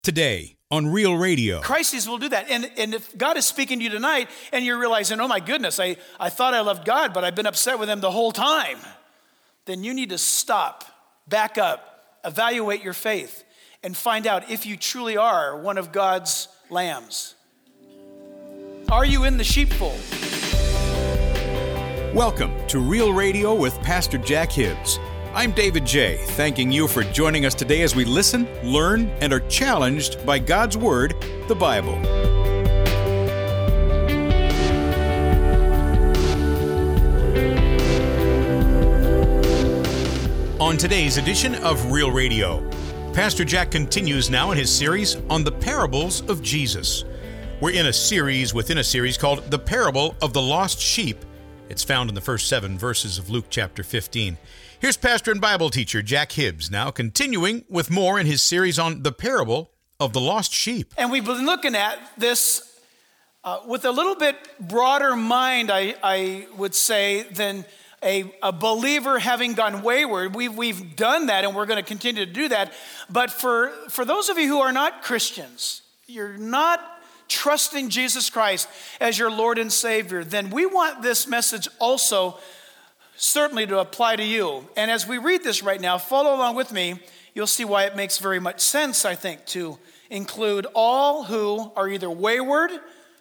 Today on Real Radio. Crises will do that. And if God is speaking to you tonight and you're realizing, oh my goodness, I thought I loved God, but I've been upset with him the whole time, then you need to stop, back up, evaluate your faith, and find out if you truly are one of God's lambs. Are you in the sheepfold? Welcome to Real Radio with Pastor Jack Hibbs. I'm David J., thanking you for joining us today as we listen, learn, and are challenged by God's Word, the Bible. On today's edition of Real Radio, Pastor Jack continues now in his series on the parables of Jesus. We're in a series within a series called The Parable of the Lost Sheep. It's found in the first 7 verses of Luke chapter 15. Here's pastor and Bible teacher Jack Hibbs now continuing with more in his series on the parable of the lost sheep. And we've been looking at this with a little bit broader mind, I would say, than a believer having gone wayward. We've done that, and we're going to continue to do that. But for those of you who are not Christians, you're not trusting Jesus Christ as your Lord and Savior, then we want this message also certainly to apply to you. And as we read this right now, follow along with me. You'll see why it makes very much sense, I think, to include all who are either wayward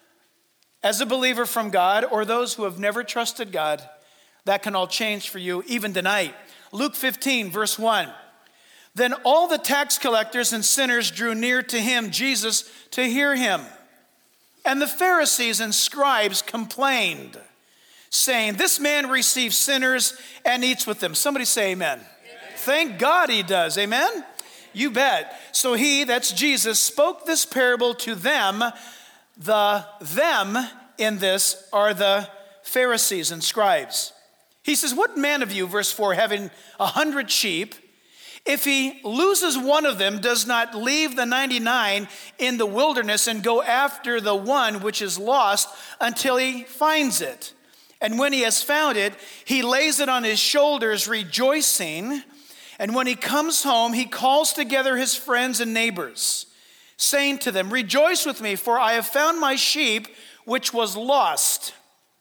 as a believer from God or those who have never trusted God. That can all change for you even tonight. Luke 15, verse 1. Then all the tax collectors and sinners drew near to him, Jesus, to hear him. And the Pharisees and scribes complained, saying, this man receives sinners and eats with them. Somebody say amen. Amen. Thank God he does. Amen? You bet. So he, that's Jesus, spoke this parable to them. The them in this are the Pharisees and scribes. He says, what man of you, verse 4, having 100 sheep, if he loses one of them, does not leave the 99 in the wilderness and go after the one which is lost until he finds it? And when he has found it, he lays it on his shoulders, rejoicing. And when he comes home, he calls together his friends and neighbors, saying to them, rejoice with me, for I have found my sheep, which was lost.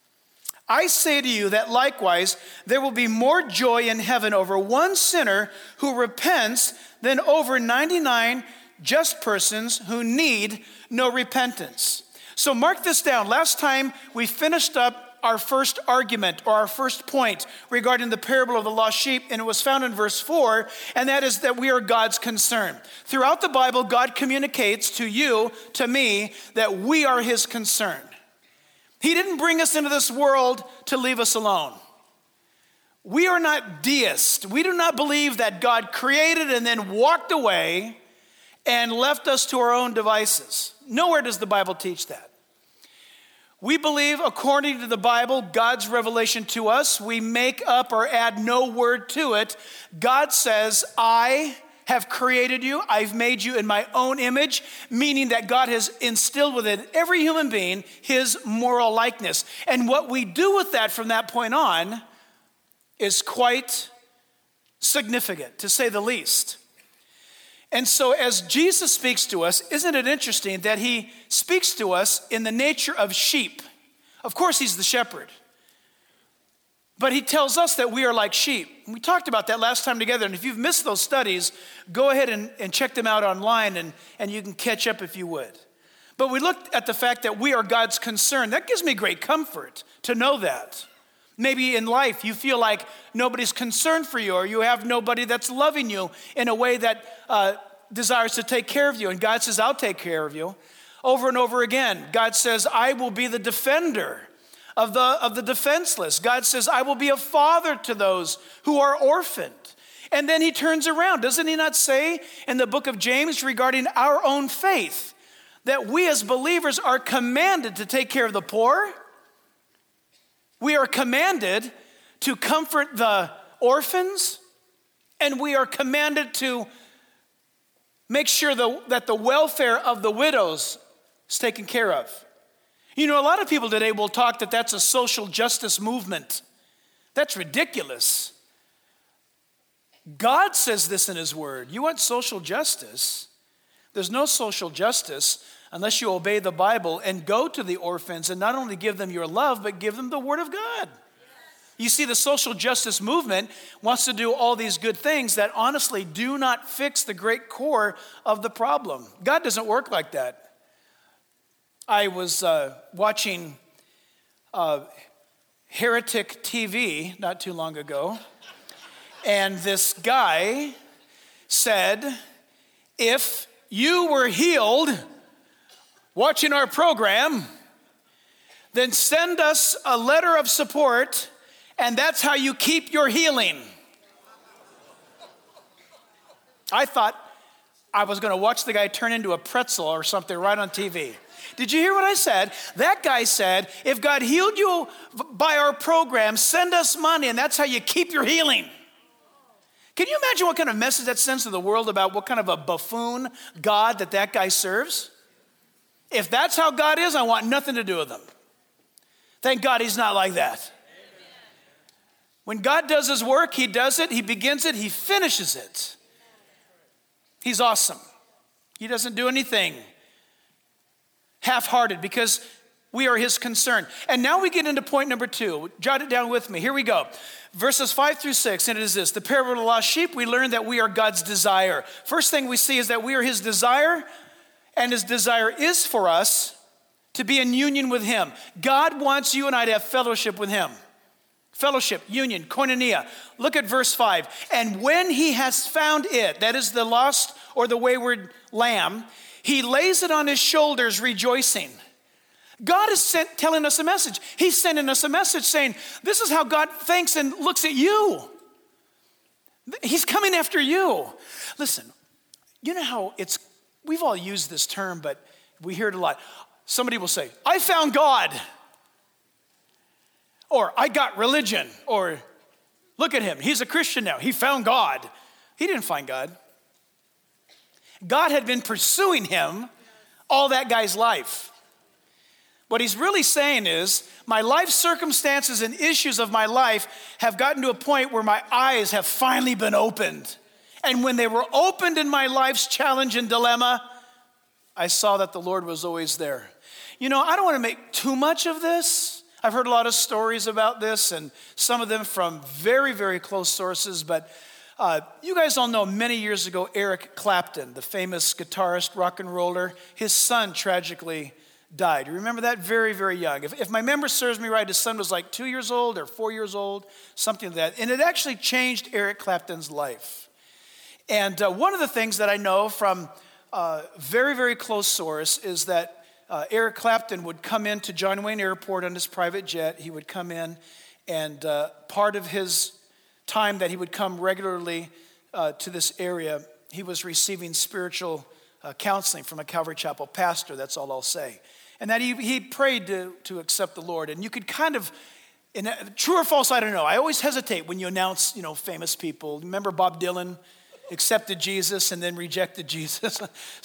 I say to you that likewise, there will be more joy in heaven over one sinner who repents than over 99 just persons who need no repentance. So mark this down. Last time we finished up our first argument or our first point regarding the parable of the lost sheep, and it was found in verse 4, and that is that we are God's concern. Throughout the Bible, God communicates to you, to me, that we are his concern. He didn't bring us into this world to leave us alone. We are not deists. We do not believe that God created and then walked away and left us to our own devices. Nowhere does the Bible teach that. We believe, according to the Bible, God's revelation to us, we make up or add no word to it. God says, I have created you. I've made you in my own image, meaning that God has instilled within every human being his moral likeness. And what we do with that from that point on is quite significant, to say the least. And so as Jesus speaks to us, isn't it interesting that he speaks to us in the nature of sheep? Of course, he's the shepherd. But he tells us that we are like sheep. And we talked about that last time together. And if you've missed those studies, go ahead and check them out online, and you can catch up if you would. But we looked at the fact that we are God's concern. That gives me great comfort to know that. Maybe in life you feel like nobody's concerned for you, or you have nobody that's loving you in a way that desires to take care of you. And God says, I'll take care of you. Over and over again, God says, I will be the defender of the defenseless. God says, I will be a father to those who are orphaned. And then he turns around. Doesn't he not say in the book of James regarding our own faith that we as believers are commanded to take care of the poor? We are commanded to comfort the orphans, and we are commanded to make sure that the welfare of the widows is taken care of. You know, a lot of people today will talk that that's a social justice movement. That's ridiculous. God says this in his word. You want social justice? There's no social justice unless you obey the Bible and go to the orphans and not only give them your love, but give them the Word of God. You see, the social justice movement wants to do all these good things that honestly do not fix the great core of the problem. God doesn't work like that. I was watching Heretic TV not too long ago, and this guy said, if you were healed watching our program, then send us a letter of support, and that's how you keep your healing. I thought I was going to watch the guy turn into a pretzel or something right on TV. Did you hear what I said? That guy said, if God healed you by our program, send us money, and that's how you keep your healing. Can you imagine what kind of message that sends to the world about what kind of a buffoon God that guy serves? If that's how God is, I want nothing to do with him. Thank God he's not like that. Amen. When God does his work, he does it, he begins it, he finishes it. He's awesome. He doesn't do anything half-hearted because we are his concern. And now we get into point number 2. Jot it down with me. Here we go. Verses 5-6, and it is this. The parable of the lost sheep, we learn that we are God's desire. First thing we see is that we are his desire, and his desire is for us to be in union with him. God wants you and I to have fellowship with him. Fellowship, union, koinonia. Look at verse 5. And when he has found it, that is the lost or the wayward lamb, he lays it on his shoulders rejoicing. God is telling us a message. He's sending us a message saying, this is how God thinks and looks at you. He's coming after you. Listen, you know how we've all used this term, but we hear it a lot. Somebody will say, I found God. Or I got religion. Or look at him, he's a Christian now. He found God. He didn't find God. God had been pursuing him all that guy's life. What he's really saying is, my life circumstances and issues of my life have gotten to a point where my eyes have finally been opened. And when they were opened in my life's challenge and dilemma, I saw that the Lord was always there. You know, I don't want to make too much of this. I've heard a lot of stories about this, and some of them from very, very close sources, but you guys all know many years ago, Eric Clapton, the famous guitarist, rock and roller, his son tragically died. You remember that? Very, very young. If my memory serves me right, his son was like 2 years old or 4 years old, something like that. And it actually changed Eric Clapton's life. And one of the things that I know from very, very close source is that Eric Clapton would come into John Wayne Airport on his private jet. He would come in, and part of his time that he would come regularly to this area, he was receiving spiritual counseling from a Calvary Chapel pastor. That's all I'll say. And that he prayed to accept the Lord. And you could kind of, true or false, I don't know. I always hesitate when you announce, famous people. Remember Bob Dylan accepted Jesus and then rejected Jesus?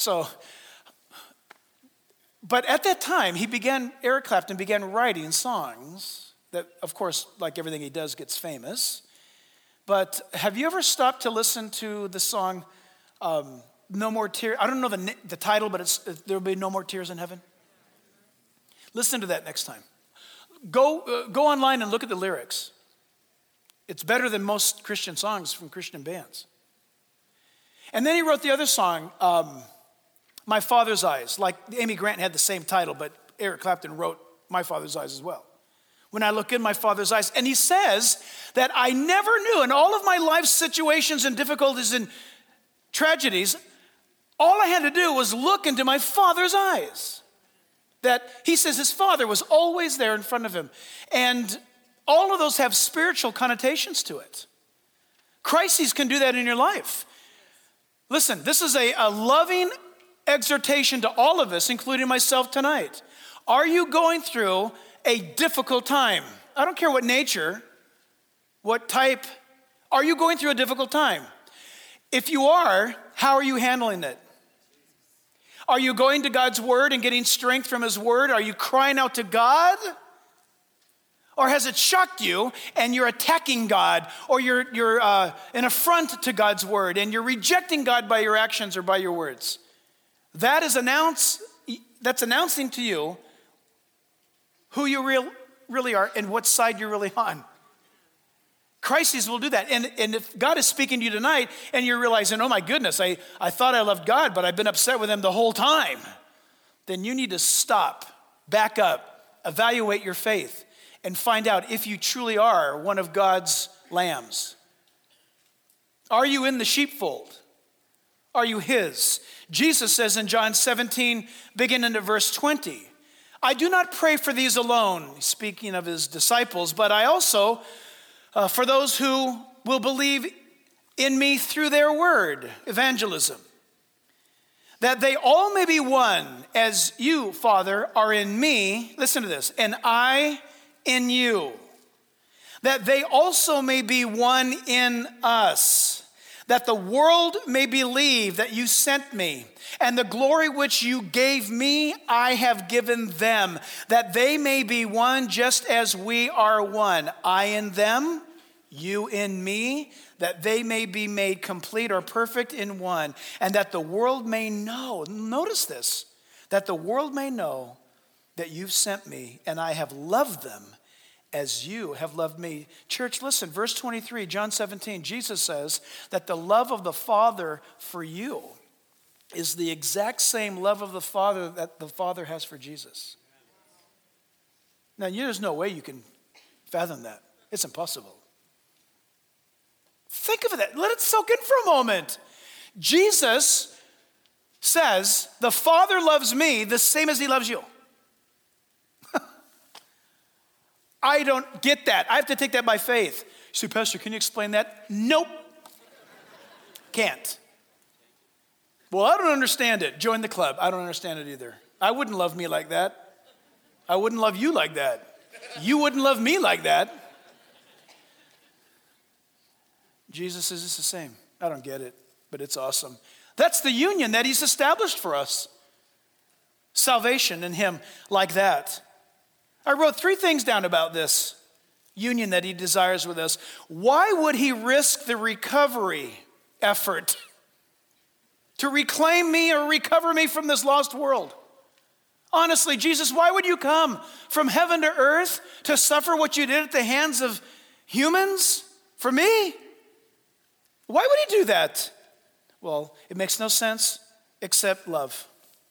But at that time, Eric Clapton began writing songs that, of course, like everything he does, gets famous. But have you ever stopped to listen to the song, No More Tears? I don't know the title, but There'll Be No More Tears in Heaven. Listen to that next time. Go online and look at the lyrics. It's better than most Christian songs from Christian bands. And then he wrote the other song, My Father's Eyes. Like Amy Grant had the same title, but Eric Clapton wrote My Father's Eyes as well. When I look in my Father's eyes. And he says that I never knew in all of my life situations and difficulties and tragedies, all I had to do was look into my Father's eyes. That he says his Father was always there in front of him. And all of those have spiritual connotations to it. Crises can do that in your life. Listen, this is a loving exhortation to all of us, including myself tonight. Are you going through a difficult time? I don't care what nature, what type. Are you going through a difficult time? If you are, how are you handling it? Are you going to God's word and getting strength from his word? Are you crying out to God? Or has it shocked you and you're attacking God, or you're an affront to God's word and you're rejecting God by your actions or by your words? That's announcing to you who you really are and what side you're really on. Crises will do that. And if God is speaking to you tonight and you're realizing, oh my goodness, I thought I loved God, but I've been upset with him the whole time, then you need to stop, back up, evaluate your faith, and find out if you truly are one of God's lambs. Are you in the sheepfold? Are you his? Jesus says in John 17, beginning at verse 20, I do not pray for these alone, speaking of his disciples, but I also, for those who will believe in me through their word, evangelism, that they all may be one, as you, Father, are in me, listen to this, and I in you, that they also may be one in us, that the world may believe that you sent me, and the glory which you gave me, I have given them, that they may be one just as we are one. I in them, you in me, that they may be made complete or perfect in one, and that the world may know, notice this, that the world may know that you've sent me, and I have loved them as you have loved me. Church, listen, verse 23, John 17, Jesus says that the love of the Father for you is the exact same love of the Father that the Father has for Jesus. Now, there's no way you can fathom that. It's impossible. Think of that. Let it soak in for a moment. Jesus says, the Father loves me the same as he loves you. I don't get that. I have to take that by faith. You say, Pastor, can you explain that? Nope. Can't. Well, I don't understand it. Join the club. I don't understand it either. I wouldn't love me like that. I wouldn't love you like that. You wouldn't love me like that. Jesus says it's the same. I don't get it, but it's awesome. That's the union that he's established for us. Salvation in him like that. I wrote 3 things down about this union that he desires with us. Why would he risk the recovery effort to reclaim me or recover me from this lost world? Honestly, Jesus, why would you come from heaven to earth to suffer what you did at the hands of humans for me? Why would he do that? Well, it makes no sense except love.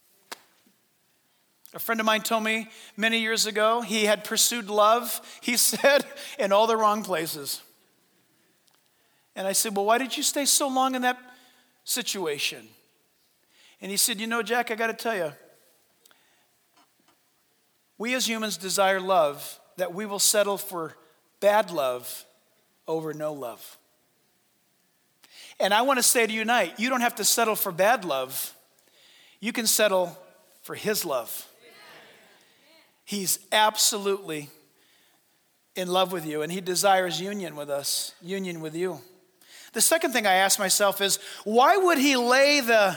A friend of mine told me many years ago he had pursued love, he said, in all the wrong places. And I said, well, why did you stay so long in that situation? And he said, Jack, I got to tell you, we as humans desire love that we will settle for bad love over no love. And I want to say to you tonight, you don't have to settle for bad love. You can settle for his love. He's absolutely in love with you, and he desires union with us, union with you. The second thing I ask myself is, why would he lay the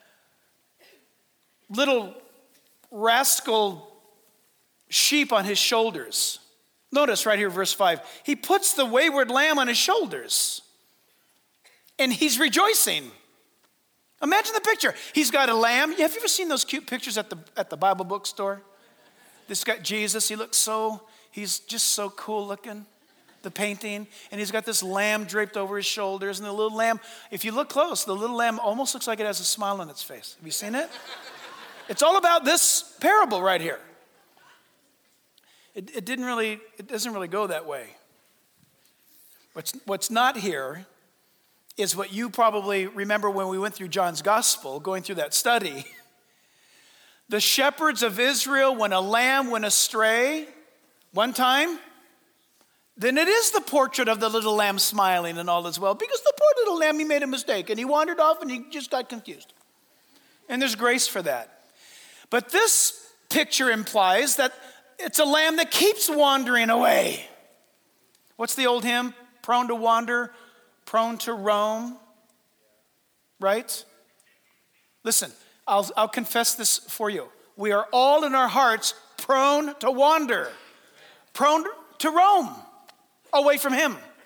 little rascal sheep on his shoulders? Notice right here, verse 5. He puts the wayward lamb on his shoulders, and he's rejoicing. Imagine the picture. He's got a lamb. Have you ever seen those cute pictures at the Bible bookstore? This guy, Jesus, he's just so cool looking, the painting. And he's got this lamb draped over his shoulders. And the little lamb, if you look close, the little lamb almost looks like it has a smile on its face. Have you seen it? It's all about this parable right here. It doesn't really go that way. What's not here is what you probably remember when we went through John's gospel, going through that study. The shepherds of Israel, when a lamb went astray one time, then it is the portrait of the little lamb smiling and all is well, because the poor little lamb, he made a mistake and he wandered off and he just got confused. And there's grace for that. But this picture implies that it's a lamb that keeps wandering away. What's the old hymn? Prone to wander, prone to roam, right? Listen, I'll confess this for you. We are all in our hearts prone to wander, prone to roam away from him.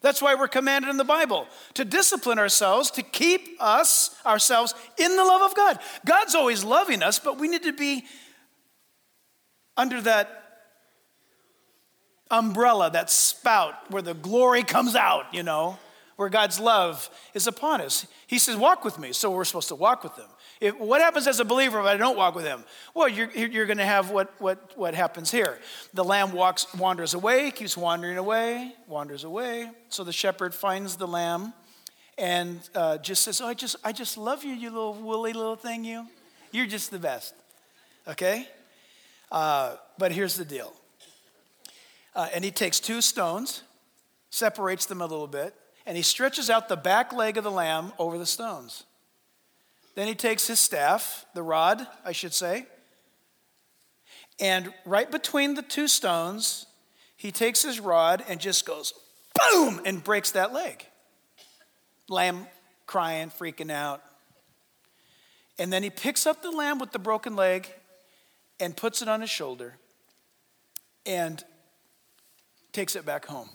That's why we're commanded in the Bible to discipline ourselves, to keep ourselves in the love of God. God's always loving us, but we need to be under that umbrella, that spout where the glory comes out, where God's love is upon us. He says, walk with me, so we're supposed to walk with him. What happens as a believer if I don't walk with him? Well, you're going to have what happens here. The lamb wanders away, keeps wandering away, wanders away. So the shepherd finds the lamb and just says, oh, I just love you, you little woolly little thing, you. You're just the best, okay? But here's the deal. And he takes 2 stones, separates them a little bit, and he stretches out the back leg of the lamb over the stones. Then he takes his staff, the rod, I should say, and right between the 2 stones, he takes his rod and just goes boom and breaks that leg. Lamb crying, freaking out. And then he picks up the lamb with the broken leg and puts it on his shoulder and takes it back home.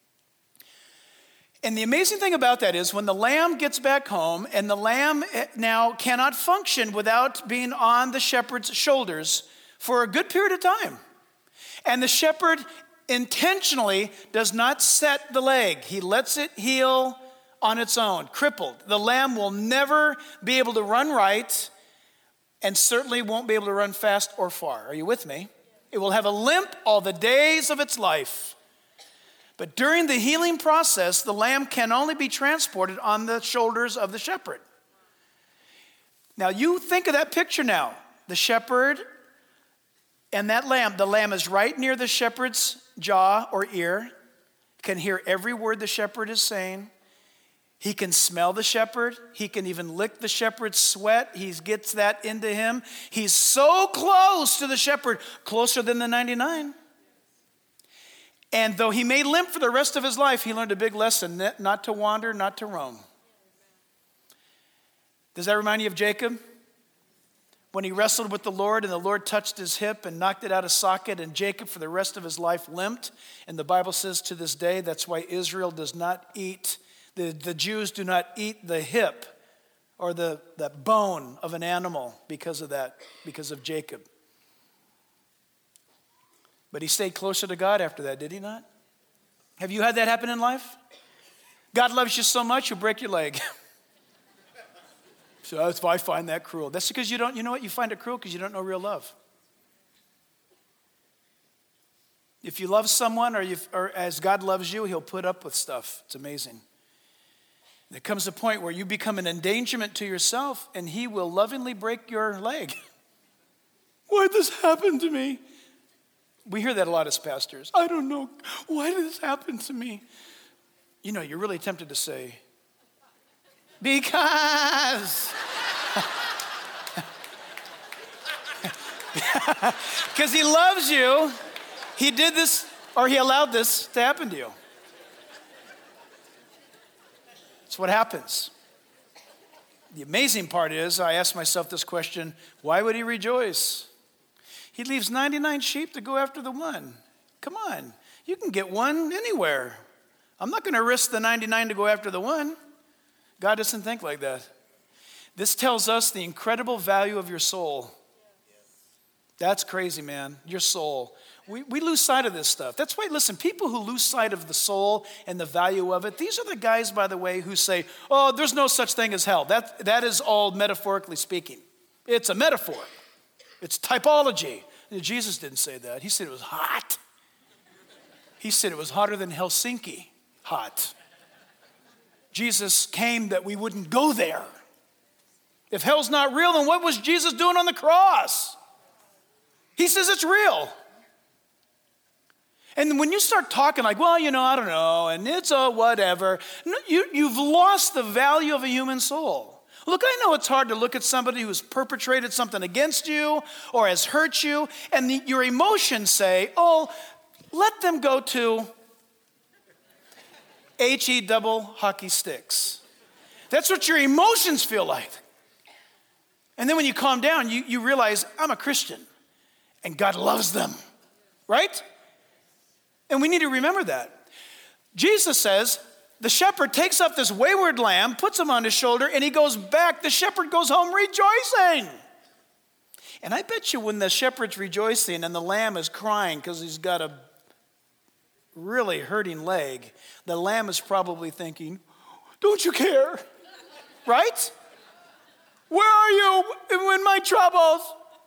And the amazing thing about that is when the lamb gets back home, and the lamb now cannot function without being on the shepherd's shoulders for a good period of time. And the shepherd intentionally does not set the leg. He lets it heal on its own, crippled. The lamb will never be able to run right and certainly won't be able to run fast or far. Are you with me? It will have a limp all the days of its life. But during the healing process, the lamb can only be transported on the shoulders of the shepherd. Now you think of that picture now. The shepherd and that lamb. The lamb is right near the shepherd's jaw or ear. Can hear every word the shepherd is saying. He can smell the shepherd. He can even lick the shepherd's sweat. He gets that into him. He's so close to the shepherd, closer than the 99. And though he may limp for the rest of his life, he learned a big lesson, not to wander, not to roam. Does that remind you of Jacob? When he wrestled with the Lord and the Lord touched his hip and knocked it out of socket, and Jacob for the rest of his life limped. And the Bible says to this day, that's why Israel does not eat, the Jews do not eat the hip or that bone of an animal because of that, because of Jacob. But he stayed closer to God after that, did he not? Have you had that happen in life? God loves you so much, you'll break your leg. So that's why I find that cruel. That's because you know what? You find it cruel because you don't know real love. If you love someone or as God loves you, he'll put up with stuff. It's amazing. There comes a point where you become an endangerment to yourself and he will lovingly break your leg. Why did this happen to me? We hear that a lot as pastors. I don't know. Why did this happen to me? You're really tempted to say, because. Because he loves you. He did this, or he allowed this to happen to you. That's what happens. The amazing part is, I ask myself this question, why would he rejoice? He leaves 99 sheep to go after the one. Come on, you can get one anywhere. I'm not going to risk the 99 to go after the one. God doesn't think like that. This tells us the incredible value of your soul. That's crazy, man, your soul. We lose sight of this stuff. That's why, listen, people who lose sight of the soul and the value of it, these are the guys, by the way, who say, oh, there's no such thing as hell. That is all metaphorically speaking. It's a metaphor. It's typology. Jesus didn't say that. He said it was hot. He said it was hotter than Helsinki hot. Jesus came that we wouldn't go there. If hell's not real, then what was Jesus doing on the cross? He says it's real. And when you start talking like, well, I don't know, and it's a whatever, you've lost the value of a human soul. Look, I know it's hard to look at somebody who's perpetrated something against you or has hurt you, and your emotions say, oh, let them go to H-E double hockey sticks. That's what your emotions feel like. And then when you calm down, you realize, I'm a Christian, and God loves them, right? And we need to remember that. Jesus says, the shepherd takes up this wayward lamb, puts him on his shoulder, and he goes back. The shepherd goes home rejoicing. And I bet you when the shepherd's rejoicing and the lamb is crying because he's got a really hurting leg, the lamb is probably thinking, don't you care? Right? Where are you in my troubles?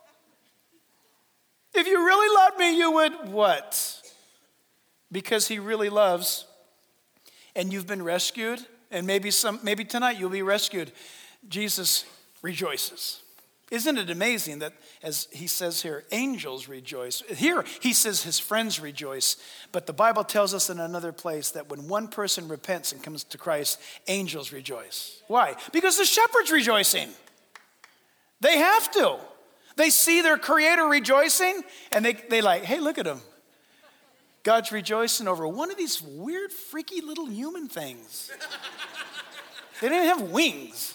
If you really loved me, you would what? Because he really loves, and you've been rescued, and maybe tonight you'll be rescued. Jesus rejoices. Isn't it amazing that, as he says here, angels rejoice? Here, he says his friends rejoice. But the Bible tells us in another place that when one person repents and comes to Christ, angels rejoice. Why? Because the shepherd's rejoicing. They have to. They see their Creator rejoicing, and they like, hey, look at him. God's rejoicing over one of these weird, freaky little human things. They didn't have wings.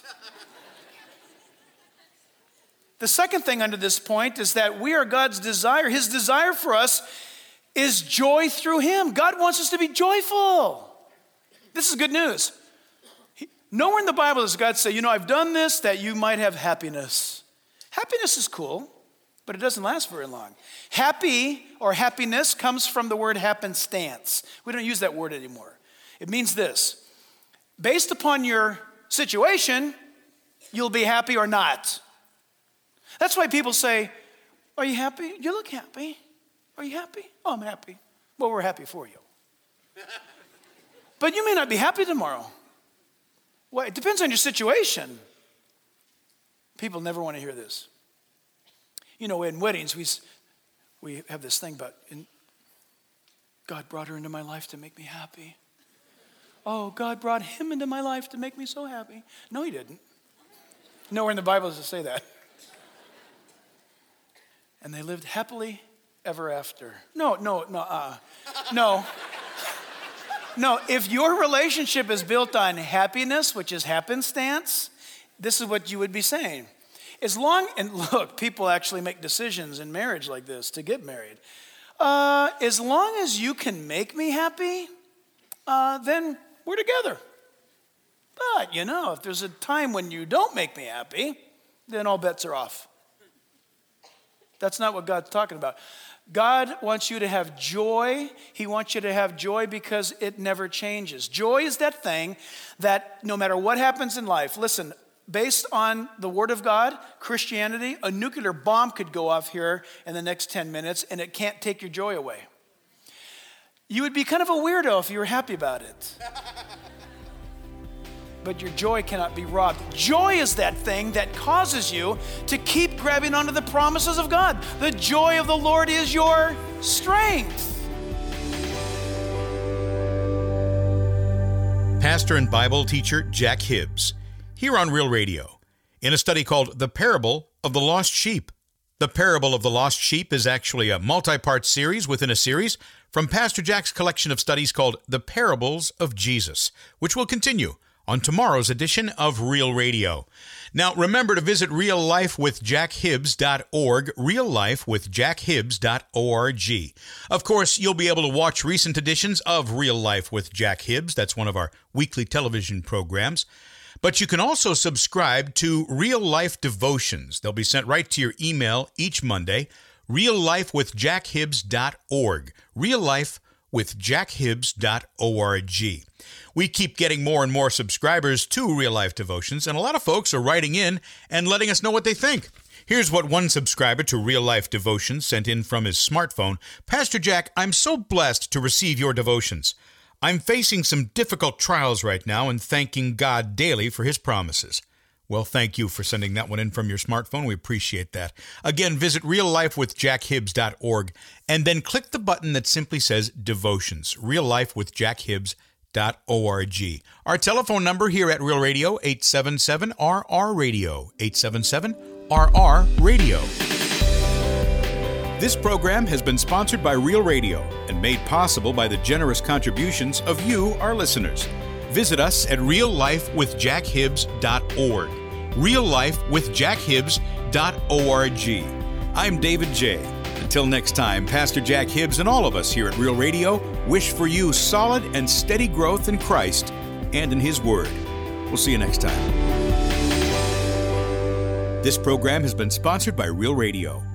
The second thing under this point is that we are God's desire. His desire for us is joy through him. God wants us to be joyful. This is good news. Nowhere in the Bible does God say, I've done this that you might have happiness. Happiness is cool, but it doesn't last very long. Happy or happiness comes from the word happenstance. We don't use that word anymore. It means this. Based upon your situation, you'll be happy or not. That's why people say, are you happy? You look happy. Are you happy? Oh, I'm happy. Well, we're happy for you. But you may not be happy tomorrow. Well, it depends on your situation. People never want to hear this. In weddings, we have this thing about, God brought her into my life to make me happy. Oh, God brought him into my life to make me so happy. No, he didn't. Nowhere in the Bible does it say that. And they lived happily ever after. No. If your relationship is built on happiness, which is happenstance, this is what you would be saying. And look, people actually make decisions in marriage like this to get married. As long as you can make me happy, then we're together. But, if there's a time when you don't make me happy, then all bets are off. That's not what God's talking about. God wants you to have joy. He wants you to have joy because it never changes. Joy is that thing that no matter what happens in life, listen, based on the Word of God, Christianity, a nuclear bomb could go off here in the next 10 minutes and it can't take your joy away. You would be kind of a weirdo if you were happy about it. But your joy cannot be robbed. Joy is that thing that causes you to keep grabbing onto the promises of God. The joy of the Lord is your strength. Pastor and Bible teacher Jack Hibbs, here on Real Radio, in a study called The Parable of the Lost Sheep. The Parable of the Lost Sheep is actually a multi-part series within a series from Pastor Jack's collection of studies called The Parables of Jesus, which will continue on tomorrow's edition of Real Radio. Now, remember to visit reallifewithjackhibbs.org, reallifewithjackhibbs.org. Of course, you'll be able to watch recent editions of Real Life with Jack Hibbs. That's one of our weekly television programs. But you can also subscribe to Real Life Devotions. They'll be sent right to your email each Monday, reallifewithjackhibbs.org, reallifewithjackhibbs.org. We keep getting more and more subscribers to Real Life Devotions, and a lot of folks are writing in and letting us know what they think. Here's what one subscriber to Real Life Devotions sent in from his smartphone. Pastor Jack, I'm so blessed to receive your devotions. I'm facing some difficult trials right now and thanking God daily for his promises. Well, thank you for sending that one in from your smartphone. We appreciate that. Again, visit reallifewithjackhibbs.org and then click the button that simply says Devotions, reallifewithjackhibbs.org. Our telephone number here at Real Radio, 877-RR-RADIO, 877-RR-RADIO. This program has been sponsored by Real Radio and made possible by the generous contributions of you, our listeners. Visit us at reallifewithjackhibbs.org, reallifewithjackhibbs.org. I'm David J. Until next time, Pastor Jack Hibbs and all of us here at Real Radio wish for you solid and steady growth in Christ and in His Word. We'll see you next time. This program has been sponsored by Real Radio.